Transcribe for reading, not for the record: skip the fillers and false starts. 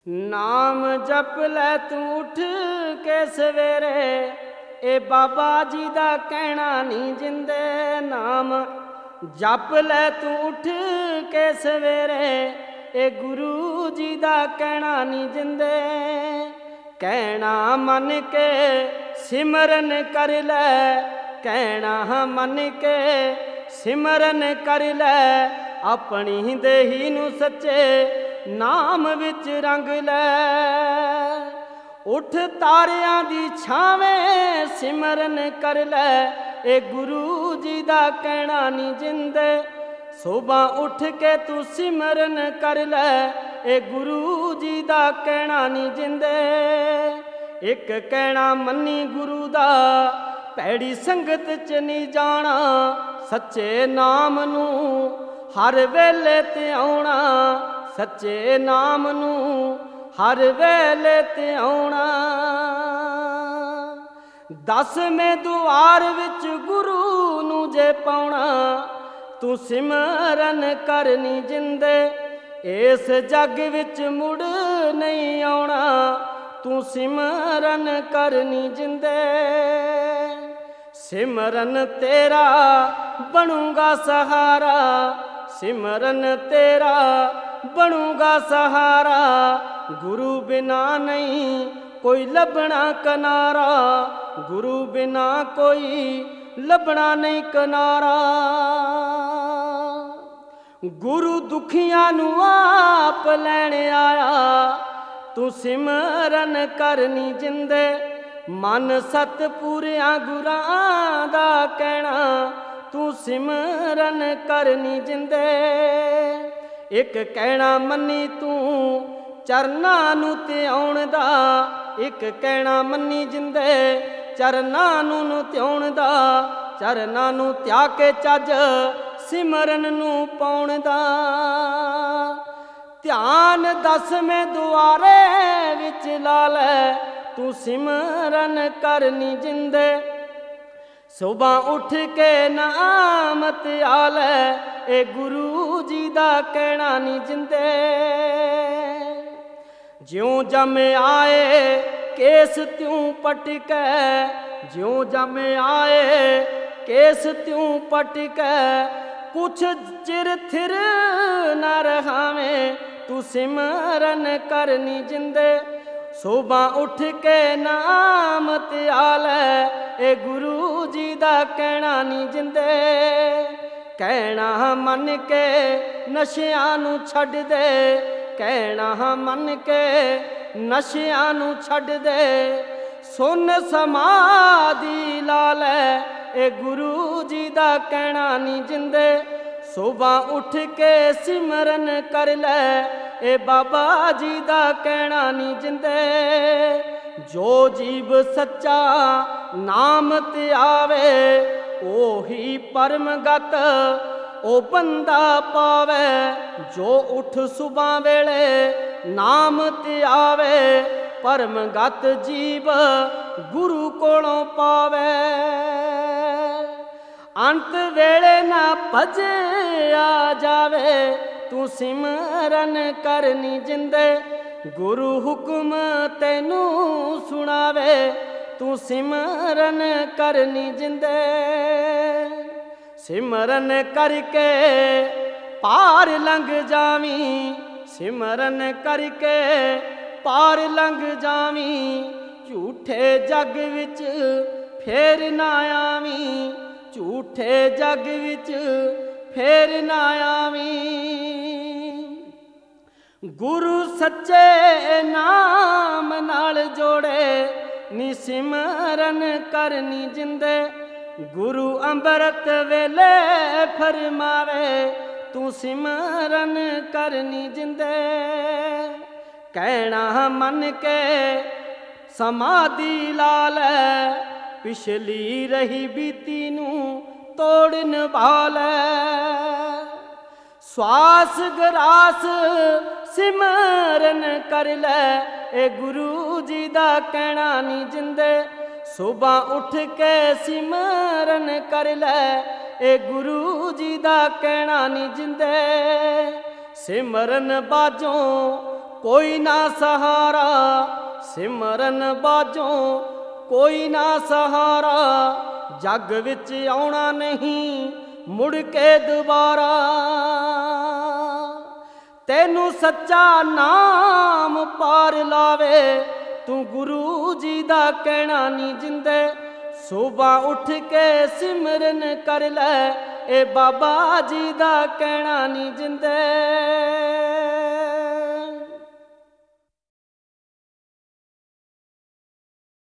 ਨਾਮ ਜਪ ਲੈ ਤੂੰ ਉੱਠ ਕੇ ਸਵੇਰੇ, ਇਹ ਬਾਬਾ ਜੀ ਦਾ ਕਹਿਣਾ ਨਹੀਂ ਜਿੰਦੇ। ਨਾਮ ਜਪ ਲੈ ਤੂੰ ਉੱਠ ਕੇ ਸਵੇਰੇ, ਇਹ ਗੁਰੂ ਜੀ ਦਾ ਕਹਿਣਾ ਨਹੀਂ ਜਿੰਦੇ। ਕਹਿਣਾ ਮੰਨ ਕੇ ਸਿਮਰਨ ਕਰ ਲੈ, ਕਹਿਣਾ ਮੰਨ ਕੇ ਸਿਮਰਨ ਕਰ ਲੈ, ਆਪਣੀ ਦੇਹੀ ਨੂੰ ਸੱਚੇ ਨਾਮ ਵਿੱਚ ਰੰਗ ਲੈ। ਉੱਠ ਤਾਰਿਆਂ ਦੀ ਛਾਵੇਂ ਸਿਮਰਨ ਕਰ ਲੈ, ਇਹ ਗੁਰੂ ਜੀ ਦਾ ਕਹਿਣਾ ਨਹੀਂ ਜਿੰਦੇ। ਸੁਬਾਹ ਉੱਠ ਕੇ ਤੂੰ ਸਿਮਰਨ ਕਰ ਲੈ, ਇਹ ਗੁਰੂ ਜੀ ਦਾ ਕਹਿਣਾ ਨਹੀਂ ਜਿੰਦੇ। ਇੱਕ ਕਹਿਣਾ ਮੰਨੀ ਗੁਰੂ ਦਾ, ਭੈੜੀ ਸੰਗਤ 'ਚ ਨਹੀਂ ਜਾਣਾ, ਸੱਚੇ ਨਾਮ ਨੂੰ ਹਰ ਵੇਲੇ ਤੇ ਆਉਣਾ, ਸੱਚੇ ਨਾਮ ਨੂੰ ਹਰ ਵੇਲੇ ਤੇ ਆਉਣਾ। 10ਵੇਂ ਦੁਆਰ ਵਿੱਚ ਗੁਰੂ ਨੂੰ ਜੇ ਪਾਉਣਾ, ਤੂੰ ਸਿਮਰਨ ਕਰਨੀ ਜਿੰਦੇ। ਇਸ ਜੱਗ ਵਿੱਚ ਮੁੜ ਨਹੀਂ ਆਉਣਾ, ਤੂੰ ਸਿਮਰਨ ਕਰਨੀ ਜਿੰਦੇ। ਸਿਮਰਨ ਤੇਰਾ ਬਣੂਗਾ ਸਹਾਰਾ, ਸਿਮਰਨ ਤੇਰਾ ਬਣੂਗਾ ਸਹਾਰਾ। ਗੁਰੂ ਬਿਨਾ ਨਹੀਂ ਕੋਈ ਲੱਭਣਾ ਕਿਨਾਰਾ, ਗੁਰੂ ਬਿਨਾ ਕੋਈ ਲੱਭਣਾ ਨਹੀਂ ਕਿਨਾਰਾ। ਗੁਰੂ ਦੁਖੀਆਂ ਨੂੰ ਆਪ ਲੈਣ ਆਇਆ, ਤੂੰ ਸਿਮਰਨ ਕਰਨੀ ਜਿੰਦੇ। ਮਨ ਸਤਿਪੁਰਿਆਂ ਗੁਰਾਂ ਦਾ ਕਹਿਣਾ, ਤੂੰ ਸਿਮਰਨ ਕਰਨੀ ਜਿੰਦੇ। ਇੱਕ ਕਹਿਣਾ ਮੰਨੀ ਤੂੰ ਚਰਨਾਂ ਨੂੰ ਧਿਆਉਣ ਦਾ, ਇੱਕ ਕਹਿਣਾ ਮੰਨੀ ਜਿੰਦੇ ਚਰਨਾਂ ਨੂੰ ਧਿਆਉਣ ਦਾ। ਚਰਨਾਂ ਨੂੰ ਧਿਆ ਕੇ ਚੱਜ ਸਿਮਰਨ ਨੂੰ ਪਾਉਣ ਦਾ। ਧਿਆਨ 10ਵੇਂ ਦੁਆਰੇ ਵਿੱਚ ਲਾ ਲੈ, ਤੂੰ ਸਿਮਰਨ ਕਰਨੀ ਜਿੰਦੇ। ਸੁਬਾਹ ਉੱਠ ਕੇ ਨਾਮ ਧਿਆ ਲੈ, ਇਹ ਗੁਰੂ ਜੀ ਦਾ ਕਹਿਣਾ ਨਹੀਂ ਜਿੰਦੇ। ਜਿਉਂ ਜੰਮ ਆਏ ਕੇਸ ਤਿਉਂ ਪਟਕੈ, ਜਿਉਂ ਜੰਮ ਆਏ ਕੇਸ ਤਿਉਂ ਪਟਕੈ। ਕੁਛ ਚਿਰ ਥਿਰ ਨਾ ਰਹਾਵੇਂ, ਤੂੰ ਸਿਮਰਨ ਕਰਨੀ ਜਿੰਦੇ। ਸੁਬਾਹ ਉੱਠ ਕੇ ਨਾਮ ਧਿਆ ਲੈ, ਇਹ ਗੁਰੂ ਜੀ ਦਾ ਕਹਿਣਾ ਨਹੀਂ ਜਿੰਦੇ। ਕਹਿਣਾ ਮੰਨ ਕੇ ਨਸ਼ਿਆਂ ਨੂੰ ਛੱਡ ਦੇ, ਕਹਿਣਾ ਮੰਨ ਕੇ ਨਸ਼ਿਆਂ ਨੂੰ ਛੱਡ ਦੇ। ਸੁਨ ਸਮਾਧੀ ਲਾ ਲੈ, ਇਹ ਗੁਰੂ ਜੀ ਦਾ ਕਹਿਣਾ ਨਹੀਂ ਜਿੰਦੇ। ਸੁਬਾਹ ਉੱਠ ਕੇ ਸਿਮਰਨ ਕਰ ਲੈ, ਇਹ ਬਾਬਾ ਜੀ ਦਾ ਕਹਿਣਾ ਨਹੀਂ ਜਿੰਦੇ। ਜੋ ਜੀਵ ਸੱਚਾ ਨਾਮ ਧਿਆਵੇ, ਉਹੀ ਪਰਮਗਤ ਉਹ ਬੰਦਾ ਪਾਵੇ। ਜੋ ਉੱਠ ਸੁਬਾਹ ਵੇਲੇ ਨਾਮ ਧਿਆਵੇ, ਪਰਮਗਤ ਜੀਵ ਗੁਰੂ ਕੋਲੋਂ ਪਾਵੇ। ਅੰਤ ਵੇਲੇ ਨਾ ਭਜਿਆ ਜਾਵੇ, ਤੂੰ ਸਿਮਰਨ ਕਰਨੀ ਜਿੰਦੇ। ਗੁਰੂ ਹੁਕਮ ਤੈਨੂੰ ਸੁਣਾਵੇ, ਤੂੰ ਸਿਮਰਨ ਕਰਨੀ ਜਿੰਦੇ। ਸਿਮਰਨ ਕਰਕੇ ਪਾਰ ਲੰਘ ਜਾਵੀਂ, ਸਿਮਰਨ ਕਰਕੇ ਪਾਰ ਲੰਘ ਜਾਵੀਂ। ਝੂਠੇ ਜੱਗ ਵਿੱਚ ਫੇਰ ਨਾ ਆਵੀਂ, ਝੂਠੇ ਜੱਗ ਵਿੱਚ ਫੇਰ ਨਾ ਆਵੀਂ। ਗੁਰੂ ਸੱਚੇ ਨਾਮ ਨਾਲ ਜੋੜੇ, ਨੀ ਸਿਮਰਨ ਕਰਨੀ ਜਿੰਦੇ। ਗੁਰੂ ਅੰਮ੍ਰਿਤ ਵੇਲੇ ਫਰਮਾਵੇ, ਤੂੰ ਸਿਮਰਨ ਕਰਨੀ ਜਿੰਦੇ। ਕਹਿਣਾ ਮੰਨ ਕੇ ਸਮਾਧੀ ਲਾ ਲੈ, ਪਿਛਲੀ ਰਹੀ ਬੀਤੀ ਨੂੰ ਤੋੜਨ ਵਾਲੇ। ਸਵਾਸ ਗਰਾਸ ਸਿਮਰਨ ਕਰ ਲੈ, ਇਹ ਗੁਰੂ ਜੀ ਦਾ ਕਹਿਣਾ ਨਹੀਂ ਜਿੰਦੇ। ਸੁਬਾਹ ਉੱਠ ਕੇ ਸਿਮਰਨ ਕਰ ਲੈ, ਇਹ ਗੁਰੂ ਜੀ ਦਾ ਕਹਿਣਾ ਨਹੀਂ ਜਿੰਦੇ। ਸਿਮਰਨ ਬਾਝੋਂ ਕੋਈ ਨਾ ਸਹਾਰਾ, ਸਿਮਰਨ ਬਾਝੋਂ ਕੋਈ ਨਾ ਸਹਾਰਾ। ਜੱਗ ਵਿੱਚ ਆਉਣਾ ਨਹੀਂ ਮੁੜ ਕੇ ਦੁਬਾਰਾ। ਤੈਨੂੰ ਸੱਚਾ ਨਾਮ ਪਾਰ ਲਾਵੇ, ਤੂੰ ਗੁਰੂ ਜੀ ਦਾ ਕਹਿਣਾ ਨਹੀਂ ਜਿੰਦੇ। ਸੁਬਾਹ ਉੱਠ ਕੇ ਸਿਮਰਨ ਕਰ ਲੈ, ਇਹ ਬਾਬਾ ਜੀ ਦਾ ਕਹਿਣਾ ਨਹੀਂ ਜਿੰਦੇ।